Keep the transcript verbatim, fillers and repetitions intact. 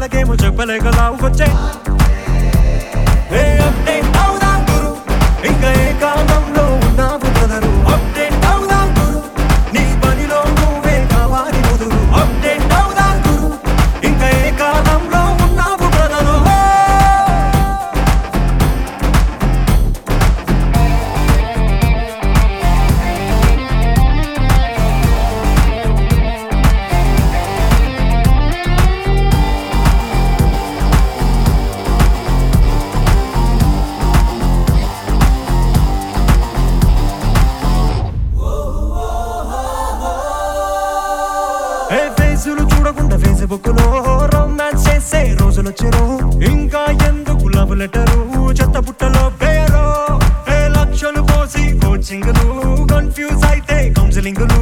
వాళ్ళకేమో చెప్పలేగలావు వచ్చే అప్డేట్ అవుదాం గురు ఇంకా ఏ కాలంలో ఉన్నావు బ్రదరు అప్డేట్ అవుదాం గురు నీ పనిలో నువ్వే కావాలి ముదురు అప్డేట్ అవుదాం గురు ఇంకా ఏ కాలంలో ఉన్నావు బ్రదరు ఫేసులు చూడకుండా ఫేస్బుక్ లో రొమాన్స్ చేసే రోజులు వచ్చారు ఇంకా ఎందుకు లవ్ లెటరు చెత్త పుట్టలో పేరు లక్షలు పోసి కోచింగ్లు కన్ఫ్యూజ్ అయితే కౌన్సిలింగ్లు